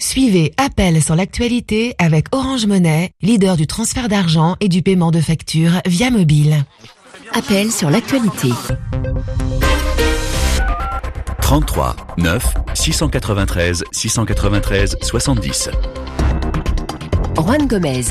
Suivez Appel sur l'actualité avec Orange Money, leader du transfert d'argent et du paiement de factures via mobile. Appel sur l'actualité. 33 9 693 693 70. Juan Gomez.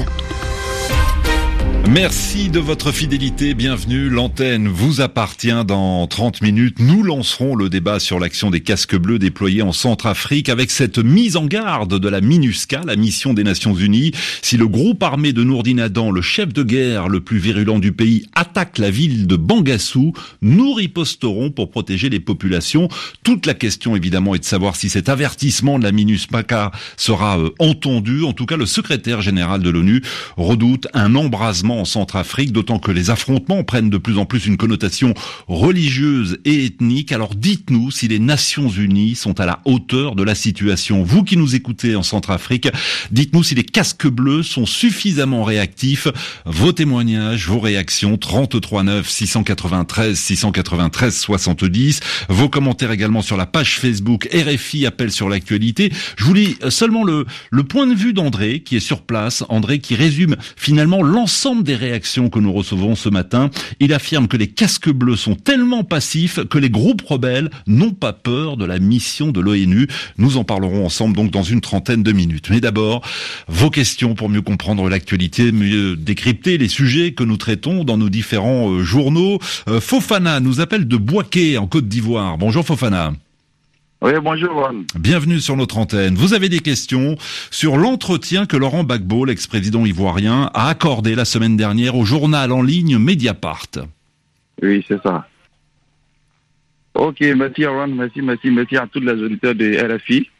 Merci de votre fidélité, bienvenue. L'antenne vous appartient. Dans 30 minutes. Nous lancerons le débat sur l'action des casques bleus déployés en Centrafrique avec cette mise en garde de la MINUSCA, la mission des Nations Unies. Si le groupe armé de Nourdine Adan, le chef de guerre le plus virulent du pays, attaque la ville de Bangassou, nous riposterons pour protéger les populations. Toute la question évidemment est de savoir si cet avertissement de la MINUSCA sera entendu. En tout cas, le secrétaire général de l'ONU redoute un embrasement en Centrafrique, d'autant que les affrontements prennent de plus en plus une connotation religieuse et ethnique. Alors dites-nous si les Nations Unies sont à la hauteur de la situation. Vous qui nous écoutez en Centrafrique, dites-nous si les casques bleus sont suffisamment réactifs. Vos témoignages, vos réactions, 33 9 693 693 70. Vos commentaires également sur la page Facebook RFI Appel sur l'actualité. Je vous lis seulement le point de vue d'André qui est sur place. André qui résume finalement l'ensemble des réactions que nous recevons ce matin. Il affirme que les casques bleus sont tellement passifs que les groupes rebelles n'ont pas peur de la mission de l'ONU. Nous en parlerons ensemble donc dans une trentaine de minutes. Mais d'abord, vos questions pour mieux comprendre l'actualité, mieux décrypter les sujets que nous traitons dans nos différents journaux. Fofana nous appelle de Bouaké en Côte d'Ivoire. Bonjour Fofana. Oui, bonjour Juan. Bienvenue sur notre antenne. Vous avez des questions sur l'entretien que Laurent Gbagbo, l'ex-président ivoirien, a accordé la semaine dernière au journal en ligne Mediapart. Oui, c'est ça. Ok, merci Juan, merci à tous les auditeurs de RFI.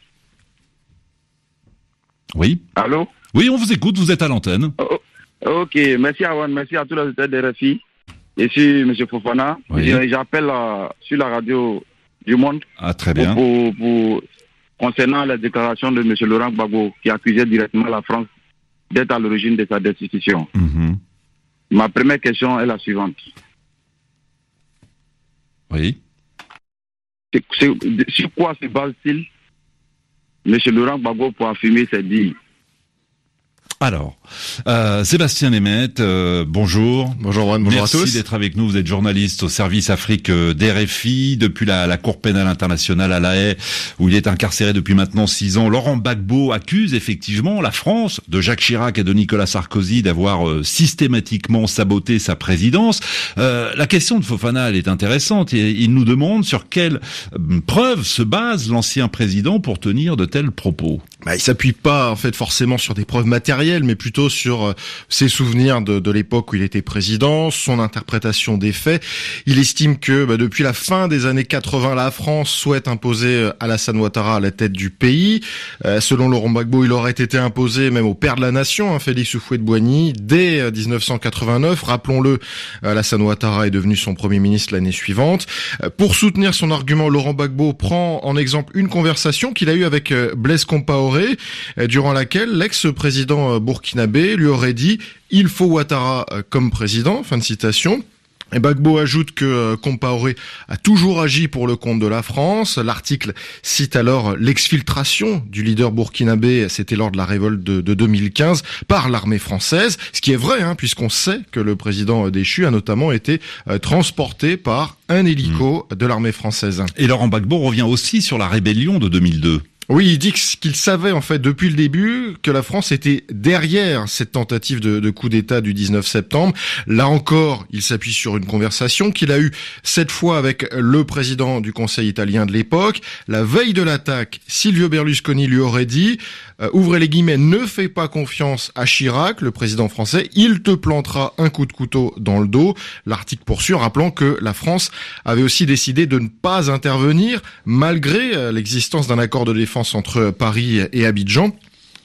Oui. Allô? Oui, on vous écoute, vous êtes à l'antenne. Ok, merci Juan, merci à tous les auditeurs de RFI. Je suis M. Fofana. Oui. J'appelle sur la radio du Monde. Ah, très bien. Pour concernant la déclaration de M. Laurent Gbagbo qui accusait directement la France d'être à l'origine de sa destitution. Mm-hmm. Ma première question est la suivante. Oui. Sur quoi se base-t-il M. Laurent Gbagbo pour affirmer ses dires? Alors, Sébastien Nemeth, bonjour. Bonjour Juan, bonjour à tous. Merci d'être avec nous. Vous êtes journaliste au service Afrique d'RFI depuis la Cour pénale internationale à La Haye, où il est incarcéré depuis maintenant 6 ans. Laurent Gbagbo accuse effectivement la France, de Jacques Chirac et de Nicolas Sarkozy, d'avoir systématiquement saboté sa présidence. La question de Fofana, elle est intéressante. Et il nous demande sur quelle preuve se base l'ancien président pour tenir de tels propos. Il s'appuie pas en fait forcément sur des preuves matérielles, mais plutôt sur ses souvenirs de l'époque où il était président, son interprétation des faits. Il estime que depuis la fin des années 80, la France souhaite imposer Alassane Ouattara à la tête du pays. Selon Laurent Gbagbo, il aurait été imposé même au père de la nation, Félix Houphouët-Boigny, dès 1989. Rappelons-le, Alassane Ouattara est devenu son premier ministre l'année suivante. Pour soutenir son argument, Laurent Gbagbo prend en exemple une conversation qu'il a eue avec Blaise Compaoré, durant laquelle l'ex-président burkinabé lui aurait dit « Il faut Ouattara comme président », fin de citation. Et Gbagbo ajoute que Compaoré a toujours agi pour le compte de la France. L'article cite alors l'exfiltration du leader burkinabé, c'était lors de la révolte de 2015, par l'armée française. Ce qui est vrai, puisqu'on sait que le président déchu a notamment été transporté par un hélico de l'armée française. Et Laurent Gbagbo revient aussi sur la rébellion de 2002. Oui, il dit qu'il savait en fait depuis le début que la France était derrière cette tentative de coup d'État du 19 septembre. Là encore, il s'appuie sur une conversation qu'il a eue cette fois avec le président du Conseil italien de l'époque. La veille de l'attaque, Silvio Berlusconi lui aurait dit ouvrez les guillemets, ne fais pas confiance à Chirac, le président français, il te plantera un coup de couteau dans le dos. L'article poursuit en rappelant que la France avait aussi décidé de ne pas intervenir malgré l'existence d'un accord de défense entre Paris et Abidjan.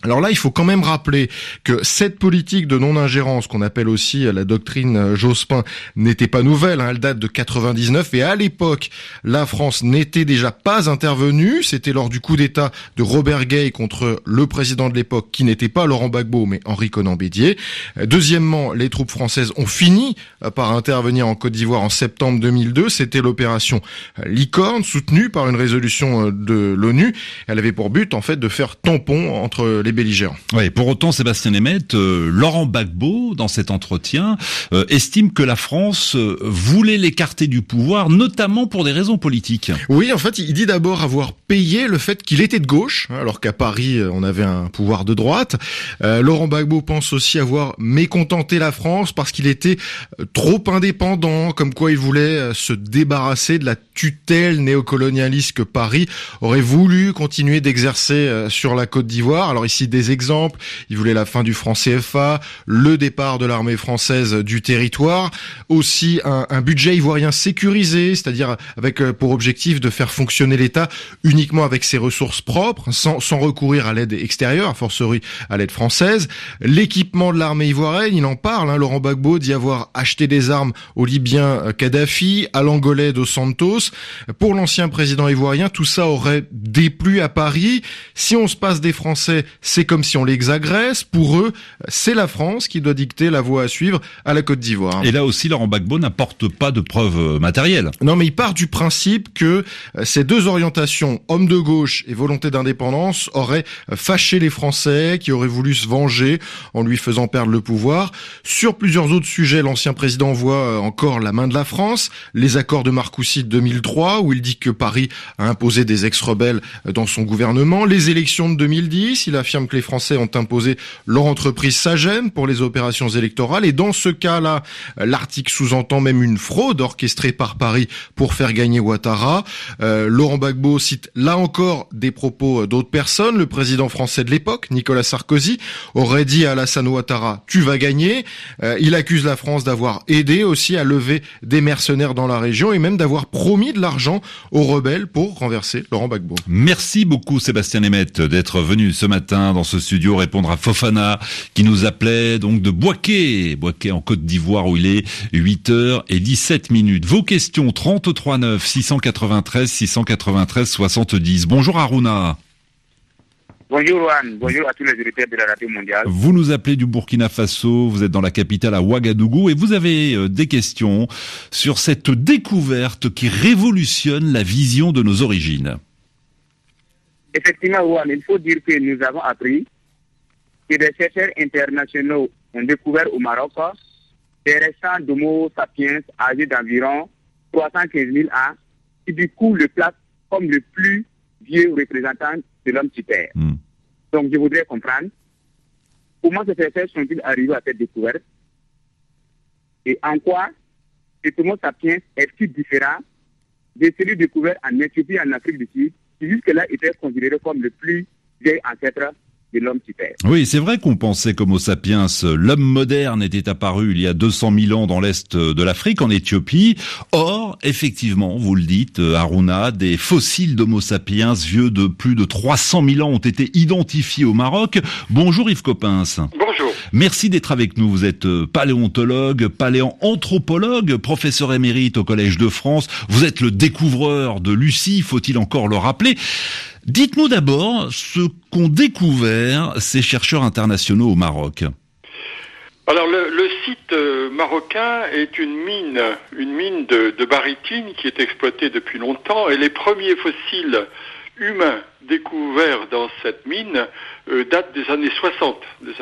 Alors là, il faut quand même rappeler que cette politique de non-ingérence, qu'on appelle aussi la doctrine Jospin, n'était pas nouvelle, elle date de 99, et à l'époque, la France n'était déjà pas intervenue, c'était lors du coup d'État de Robert Guei contre le président de l'époque, qui n'était pas Laurent Gbagbo, mais Henri Konan Bédier. Deuxièmement, les troupes françaises ont fini par intervenir en Côte d'Ivoire en septembre 2002, c'était l'opération Licorne, soutenue par une résolution de l'ONU. Elle avait pour but, en fait, de faire tampon entre les belligérants. Ouais, pour autant, Sébastien Nemeth, Laurent Gbagbo, dans cet entretien, estime que la France voulait l'écarter du pouvoir, notamment pour des raisons politiques. Oui, en fait, il dit d'abord avoir payé le fait qu'il était de gauche, alors qu'à Paris, on avait un pouvoir de droite. Laurent Gbagbo pense aussi avoir mécontenté la France parce qu'il était trop indépendant, comme quoi il voulait se débarrasser de la tutelle néocolonialiste que Paris aurait voulu continuer d'exercer sur la Côte d'Ivoire. Alors ici, des exemples. Il voulait la fin du franc CFA, le départ de l'armée française du territoire, aussi un budget ivoirien sécurisé, c'est-à-dire avec pour objectif de faire fonctionner l'État uniquement avec ses ressources propres, sans recourir à l'aide extérieure, a fortiori à l'aide française. L'équipement de l'armée ivoirienne, il en parle, Laurent Gbagbo dit avoir acheté des armes au Libyen Kadhafi, à l'Angolais Dos Santos. Pour l'ancien président ivoirien, tout ça aurait déplu à Paris. Si on se passe des Français, c'est comme si on les agresse. Pour eux, c'est la France qui doit dicter la voie à suivre à la Côte d'Ivoire. Et là aussi, Laurent Gbagbo n'apporte pas de preuves matérielles. Non, mais il part du principe que ces deux orientations, homme de gauche et volonté d'indépendance, auraient fâché les Français, qui auraient voulu se venger en lui faisant perdre le pouvoir. Sur plusieurs autres sujets, l'ancien président voit encore la main de la France. Les accords de Marcoussis de 2003, où il dit que Paris a imposé des ex-rebelles dans son gouvernement. Les élections de 2010, il affirme que les Français ont imposé leur entreprise Sagem pour les opérations électorales. Et dans ce cas-là, l'article sous-entend même une fraude orchestrée par Paris pour faire gagner Ouattara. Laurent Gbagbo cite là encore des propos d'autres personnes. Le président français de l'époque, Nicolas Sarkozy, aurait dit à Alassane Ouattara « tu vas gagner ». Il accuse la France d'avoir aidé aussi à lever des mercenaires dans la région et même d'avoir promis de l'argent aux rebelles pour renverser Laurent Gbagbo. Merci beaucoup Sébastien Nemeth d'être venu ce matin dans ce studio répondre à Fofana qui nous appelait donc de Bouaké en Côte d'Ivoire où il est 8h17. Vos questions 33 9 693 693 70. Bonjour Harouna. Bonjour Juan, bonjour à tous les auditeurs de la radio mondiale. Vous nous appelez du Burkina Faso, vous êtes dans la capitale à Ouagadougou et vous avez des questions sur cette découverte qui révolutionne la vision de nos origines. Effectivement Juan, il faut dire que nous avons appris que des chercheurs internationaux ont découvert au Maroc des restants d'Homo sapiens âgés d'environ 315 000 ans qui du coup le placent comme le plus vieux représentant de l'homme sur Terre. Donc je voudrais comprendre comment ces chercheurs sont-ils arrivés à cette découverte et en quoi cet Homo sapiens est-il différent de celui découvert en Éthiopie et en Afrique du Sud qui jusque-là était considéré comme le plus vieil ancêtre de l'homme sur Terre. Oui, c'est vrai qu'on pensait qu'Homo sapiens, l'homme moderne, était apparu il y a 200 000 ans dans l'est de l'Afrique, en Éthiopie. Or, effectivement, vous le dites, Harouna, des fossiles d'Homo sapiens vieux de plus de 300 000 ans ont été identifiés au Maroc. Bonjour Yves Coppens. Bonjour. Merci d'être avec nous. Vous êtes paléontologue, paléanthropologue, professeur émérite au Collège de France. Vous êtes le découvreur de Lucie, faut-il encore le rappeler. Dites-nous d'abord ce qu'ont découvert ces chercheurs internationaux au Maroc. Alors le site marocain est une mine de barytine qui est exploitée depuis longtemps et les premiers fossiles humains découverts dans cette mine datent des années 60.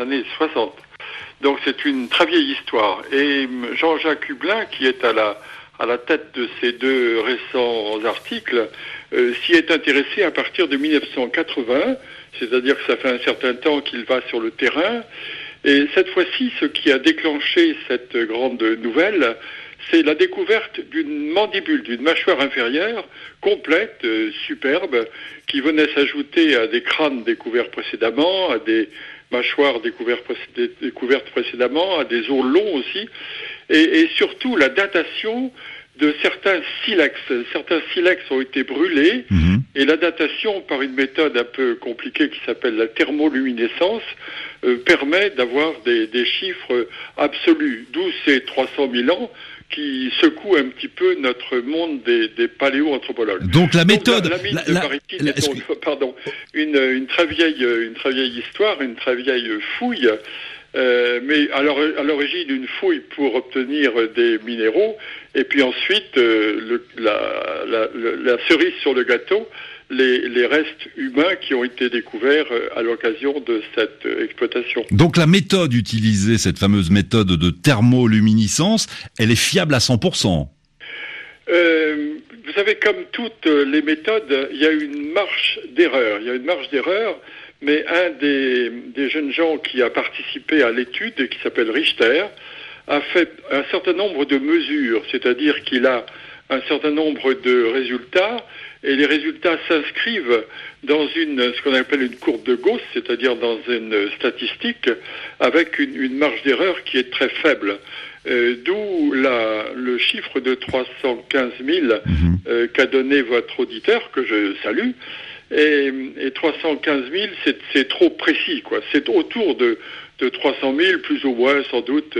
Donc c'est une très vieille histoire. Et Jean-Jacques Hublin, qui est à la tête de ces deux récents articles, s'y est intéressé à partir de 1980, c'est-à-dire que ça fait un certain temps qu'il va sur le terrain. Et cette fois-ci, ce qui a déclenché cette grande nouvelle, c'est la découverte d'une mandibule, d'une mâchoire inférieure complète, superbe, qui venait s'ajouter à des crânes découverts précédemment, à des mâchoires découvertes précédemment, à des os longs aussi, et surtout la datation de certains silex. Certains silex ont été brûlés Et la datation, par une méthode un peu compliquée qui s'appelle la thermoluminescence, permet d'avoir des chiffres absolus, d'où ces 300 000 ans qui secouent un petit peu notre monde des paléoanthropologues. Donc la méthode... La mine de Baritine est une très vieille histoire, une très vieille fouille, mais à l'origine une fouille pour obtenir des minéraux, et puis ensuite la cerise sur le gâteau, les restes humains qui ont été découverts à l'occasion de cette exploitation. Donc la méthode utilisée, cette fameuse méthode de thermoluminescence, elle est fiable à 100%. Vous savez, comme toutes les méthodes, il y a une marge d'erreur. Mais un des jeunes gens qui a participé à l'étude, et qui s'appelle Richter, a fait un certain nombre de mesures, c'est-à-dire qu'il a un certain nombre de résultats, et les résultats s'inscrivent dans ce qu'on appelle une courbe de Gauss, c'est-à-dire dans une statistique, avec une marge d'erreur qui est très faible. D'où le chiffre de 315 000 qu'a donné votre auditeur, que je salue. Et 315 000, c'est trop précis, quoi. C'est autour de 300 000, plus ou moins, sans doute,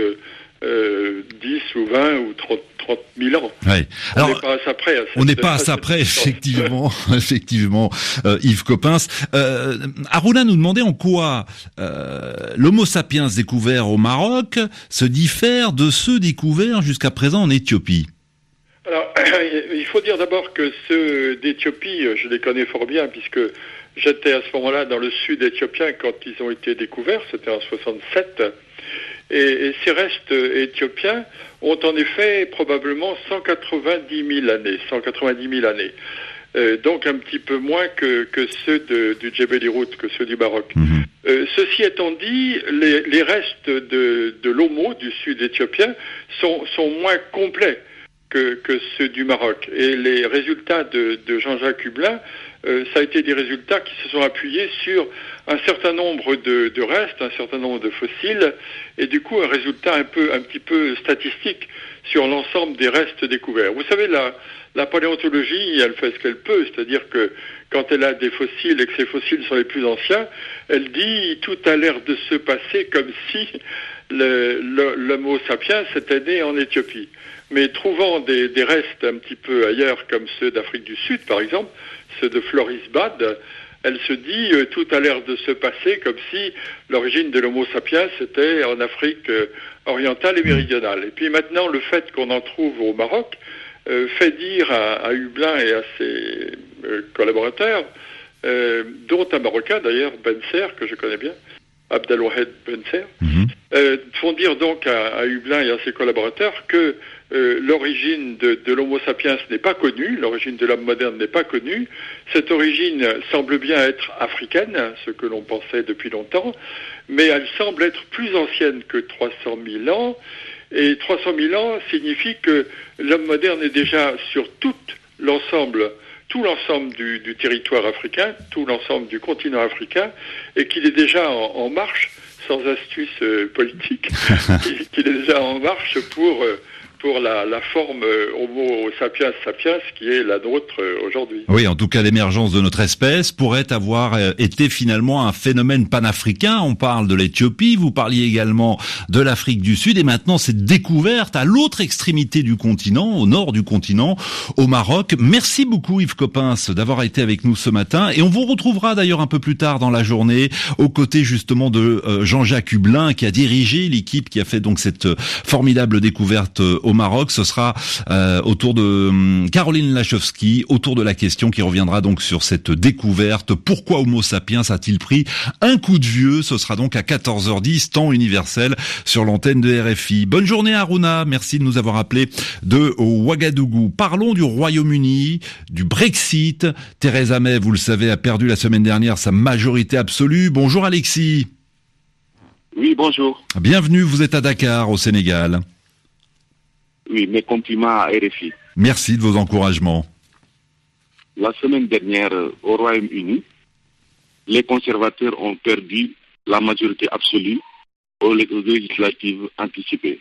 10 ou 20 ou 30 000 ans. Ouais. On n'est pas à ça près. On n'est pas à ça près, effectivement, Yves Coppens. Aruna nous demandait en quoi l'Homo sapiens découvert au Maroc se diffère de ceux découverts jusqu'à présent en Éthiopie. Alors, il faut dire d'abord que ceux d'Éthiopie, je les connais fort bien, puisque j'étais à ce moment-là dans le sud éthiopien quand ils ont été découverts, c'était en 67, et ces restes éthiopiens ont en effet probablement 190 000 années. Donc un petit peu moins que ceux du Djebel Irhoud, que ceux du Maroc. Ceci étant dit, les restes de l'Homo du sud éthiopien sont moins complets que ceux du Maroc. Et les résultats de Jean-Jacques Hublin, ça a été des résultats qui se sont appuyés sur un certain nombre de restes, un certain nombre de fossiles, et du coup un résultat un petit peu statistique sur l'ensemble des restes découverts. Vous savez, la paléontologie, elle fait ce qu'elle peut, c'est-à-dire que quand elle a des fossiles et que ces fossiles sont les plus anciens, elle dit tout a l'air de se passer comme si l'Homo sapiens était né en Éthiopie. Mais trouvant des restes un petit peu ailleurs, comme ceux d'Afrique du Sud, par exemple, ceux de Florisbad, elle se dit tout a l'air de se passer comme si l'origine de l'Homo sapiens était en Afrique orientale et méridionale. Et puis maintenant, le fait qu'on en trouve au Maroc fait dire à Hublin et à ses collaborateurs, dont un Marocain d'ailleurs, Benser, que je connais bien, Abdelwahed Benser, font dire donc à Hublin et à ses collaborateurs que l'origine de l'Homo sapiens n'est pas connue, l'origine de l'homme moderne n'est pas connue. Cette origine semble bien être africaine, ce que l'on pensait depuis longtemps, mais elle semble être plus ancienne que 300 000 ans. Et 300 000 ans signifie que l'homme moderne est déjà sur tout l'ensemble du territoire africain, tout l'ensemble du continent africain, et qu'il est déjà en marche, sans astuce politique, qu'il est déjà en marche pour la forme Homo sapiens sapiens qui est la nôtre aujourd'hui. Oui, en tout cas, l'émergence de notre espèce pourrait avoir été finalement un phénomène panafricain. On parle de l'Éthiopie, vous parliez également de l'Afrique du Sud, et maintenant cette découverte à l'autre extrémité du continent, au nord du continent, au Maroc. Merci beaucoup Yves Coppens d'avoir été avec nous ce matin, et on vous retrouvera d'ailleurs un peu plus tard dans la journée, aux côtés justement de Jean-Jacques Hublin, qui a dirigé l'équipe qui a fait donc cette formidable découverte au Maroc. Ce sera autour de Caroline Lachowski, autour de la question qui reviendra donc sur cette découverte. Pourquoi Homo sapiens a-t-il pris un coup de vieux? Ce sera donc à 14h10, temps universel, sur l'antenne de RFI. Bonne journée Aruna, merci de nous avoir appelé de Ouagadougou. Parlons du Royaume-Uni, du Brexit. Theresa May, vous le savez, a perdu la semaine dernière sa majorité absolue. Bonjour Alexis. Oui, bonjour. Bienvenue, vous êtes à Dakar, au Sénégal. Oui, mes compliments à RFI. Merci de vos encouragements. La semaine dernière, au Royaume-Uni, les conservateurs ont perdu la majorité absolue aux législatives anticipées.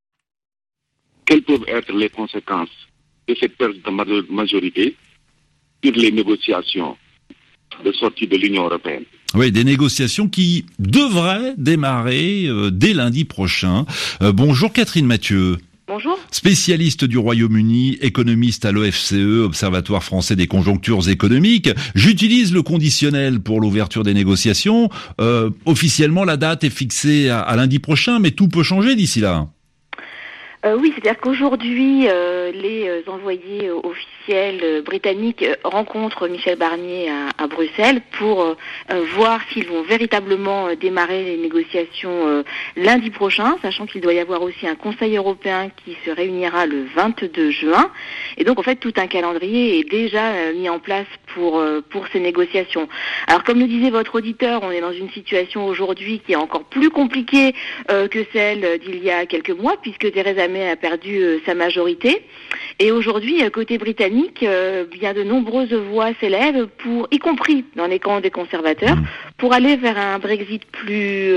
Quelles peuvent être les conséquences de cette perte de majorité sur les négociations de sortie de l'Union européenne. Oui, des négociations qui devraient démarrer dès lundi prochain. Bonjour Catherine Mathieu. Bonjour. Spécialiste du Royaume-Uni, économiste à l'OFCE, Observatoire français des conjonctures économiques. J'utilise le conditionnel pour l'ouverture des négociations. Officiellement, la date est fixée à lundi prochain, mais tout peut changer d'ici là. Oui, c'est-à-dire qu'aujourd'hui, les envoyés officiels britanniques rencontrent Michel Barnier à Bruxelles pour voir s'ils vont véritablement démarrer les négociations lundi prochain, sachant qu'il doit y avoir aussi un Conseil européen qui se réunira le 22 juin. Et donc, en fait, tout un calendrier est déjà mis en place pour ces négociations. Alors, comme le disait votre auditeur, on est dans une situation aujourd'hui qui est encore plus compliquée que celle d'il y a quelques mois, puisque Theresa May a perdu sa majorité. Et aujourd'hui, côté britannique, bien de nombreuses voix s'élèvent y compris dans les camps des conservateurs, pour aller vers un Brexit plus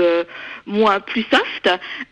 soft,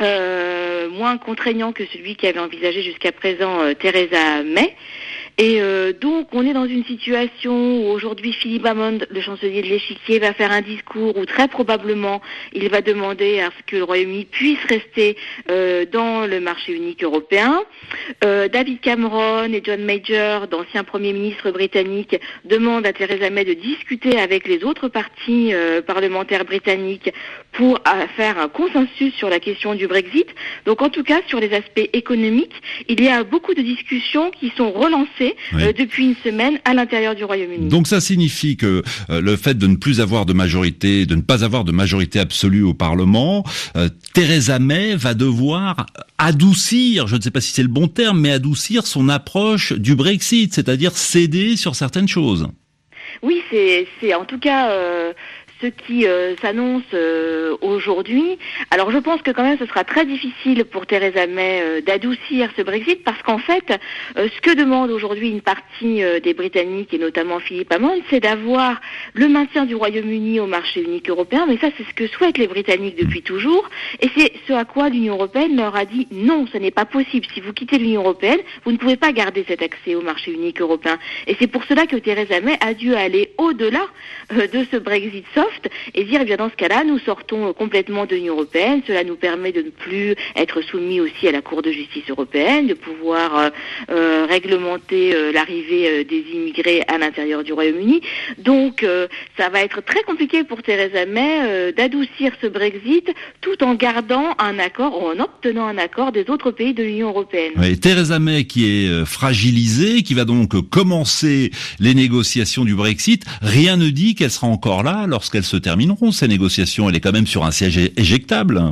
moins contraignant que celui qu'avait envisagé jusqu'à présent Theresa May. Et donc, on est dans une situation où aujourd'hui, Philippe Hammond, le chancelier de l'Échiquier, va faire un discours où très probablement il va demander à ce que le Royaume-Uni puisse rester dans le marché unique européen. David Cameron et John Major, d'anciens premiers ministres britanniques, demandent à Theresa May de discuter avec les autres partis parlementaires britanniques pour faire un consensus sur la question du Brexit. Donc, en tout cas, sur les aspects économiques, il y a beaucoup de discussions qui sont relancées depuis une semaine à l'intérieur du Royaume-Uni. Donc ça signifie que le fait de ne plus avoir de majorité, de ne pas avoir de majorité absolue au Parlement, Theresa May va devoir adoucir, je ne sais pas si c'est le bon terme, mais adoucir son approche du Brexit, c'est-à-dire céder sur certaines choses. Oui, c'est en tout cas ce qui s'annonce aujourd'hui. Alors je pense que quand même ce sera très difficile pour Theresa May d'adoucir ce Brexit, parce qu'en fait, ce que demande aujourd'hui une partie des Britanniques, et notamment Philippe Hammond, c'est d'avoir le maintien du Royaume-Uni au marché unique européen, mais ça c'est ce que souhaitent les Britanniques depuis toujours, et c'est ce à quoi l'Union européenne leur a dit non, ce n'est pas possible. Si vous quittez l'Union européenne, vous ne pouvez pas garder cet accès au marché unique européen. Et c'est pour cela que Theresa May a dû aller au-delà de ce Brexit soft et dire, eh bien, dans ce cas-là, nous sortons complètement de l'Union européenne. Cela nous permet de ne plus être soumis aussi à la Cour de justice européenne, de pouvoir réglementer l'arrivée des immigrés à l'intérieur du Royaume-Uni. Donc, ça va être très compliqué pour Theresa May d'adoucir ce Brexit tout en gardant un accord, ou en obtenant un accord des autres pays de l'Union européenne. Oui, Theresa May qui est fragilisée, qui va donc commencer les négociations du Brexit. Rien ne dit qu'elle sera encore là lorsqu'elles se termineront, ces négociations. Elle est quand même sur un siège éjectable.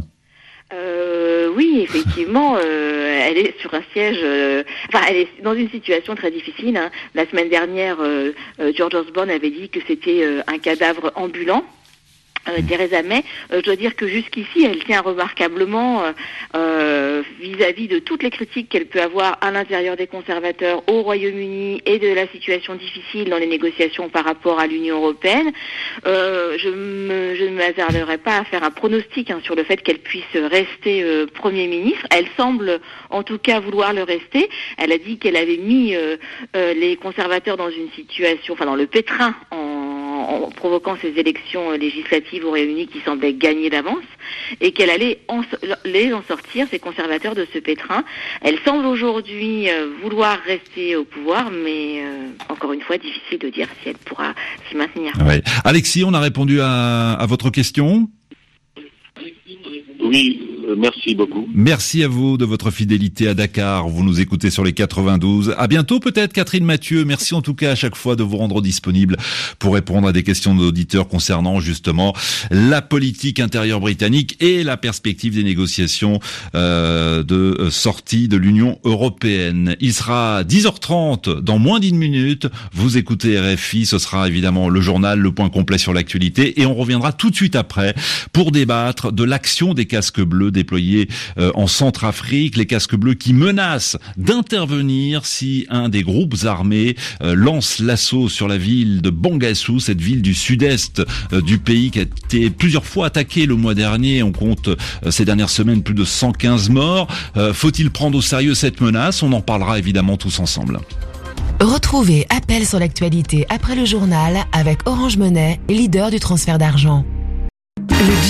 Oui, effectivement, elle est sur un siège. Elle est dans une situation très difficile. Hein. La semaine dernière, George Osborne avait dit que c'était un cadavre ambulant. Theresa May, je dois dire que jusqu'ici, elle tient remarquablement vis-à-vis de toutes les critiques qu'elle peut avoir à l'intérieur des conservateurs au Royaume-Uni et de la situation difficile dans les négociations par rapport à l'Union européenne. Je ne m'hasarderai pas à faire un pronostic sur le fait qu'elle puisse rester Premier ministre. Elle semble en tout cas vouloir le rester. Elle a dit qu'elle avait mis les conservateurs dans une situation, dans le pétrin en provoquant ces élections législatives au Royaume-Uni qui semblaient gagner d'avance, et qu'elle allait les en sortir, ces conservateurs, de ce pétrin. Elle semble aujourd'hui vouloir rester au pouvoir, mais encore une fois, difficile de dire si elle pourra s'y maintenir. Ouais. Alexis, on a répondu à votre question ? Oui, merci beaucoup. Merci à vous de votre fidélité à Dakar. Vous nous écoutez sur les 92. À bientôt peut-être, Catherine Mathieu. Merci en tout cas à chaque fois de vous rendre disponible pour répondre à des questions d'auditeurs concernant justement la politique intérieure britannique et la perspective des négociations de sortie de l'Union européenne. Il sera 10h30 dans moins d'une minute. Vous écoutez RFI. Ce sera évidemment le journal, le point complet sur l'actualité, et on reviendra tout de suite après pour débattre de l'action des casques bleus déployés en Centrafrique, les casques bleus qui menacent d'intervenir si un des groupes armés lance l'assaut sur la ville de Bangassou, cette ville du sud-est du pays qui a été plusieurs fois attaquée le mois dernier. On compte ces dernières semaines plus de 115 morts. Faut-il prendre au sérieux cette menace ? On en parlera évidemment tous ensemble. Retrouvez Appel sur l'actualité après le journal avec Orange Money, leader du transfert d'argent.